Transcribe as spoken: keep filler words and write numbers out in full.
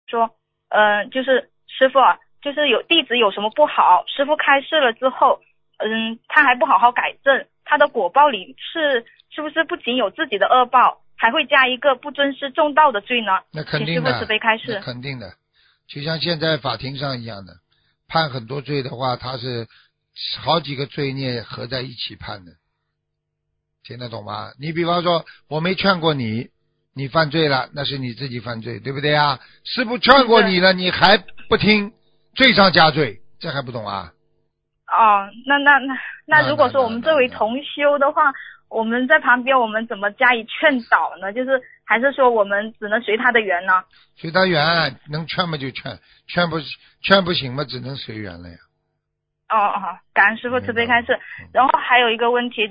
说，呃，就是师傅啊，就是有弟子有什么不好，师傅开示了之后，嗯，他还不好好改正，他的果报里是是不是不仅有自己的恶报，还会加一个不尊师重道的罪呢？ 那肯请师定的， 傅慈悲开那示。 肯定的，就像现在法庭上一样的，判很多罪的话，他是好几个罪孽合在一起判的，听得懂吗？你比方说，我没劝过你，你犯罪了，那是你自己犯罪，对不对啊？师父劝过你了，你还不听，罪上加罪，这还不懂啊？ 哦，那那那那如果说我们作为那那同修的话，我们在旁边我们怎么加以劝导呢？就是还是说我们只能随他的缘呢？ 随他缘，能劝嘛就劝，劝不劝不行嘛，只能随缘了呀。 哦哦，感恩师傅慈悲开示。然后还有一个问题。